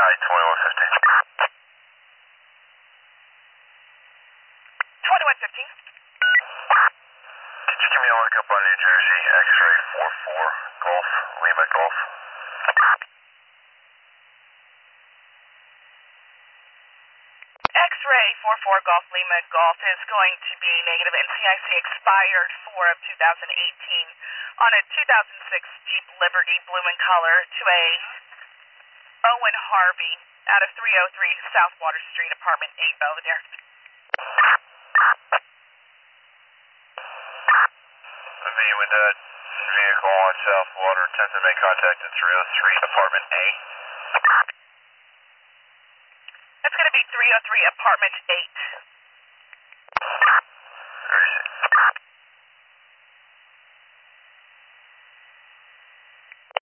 2115. Could you give me a lookup on New Jersey, X-ray 44, Golf, Lima Golf? X-ray 44 Golf Lima Golf is going to be negative. NCIC expired 4 of 2018 on a 2006 Jeep Liberty blue in color to a Owen Harvey out of 303 South Water Street, apartment 8, Belvedere. With that vehicle on South Water, attempts to make contact in 303 apartment A. That's going to be 303 apartment 8.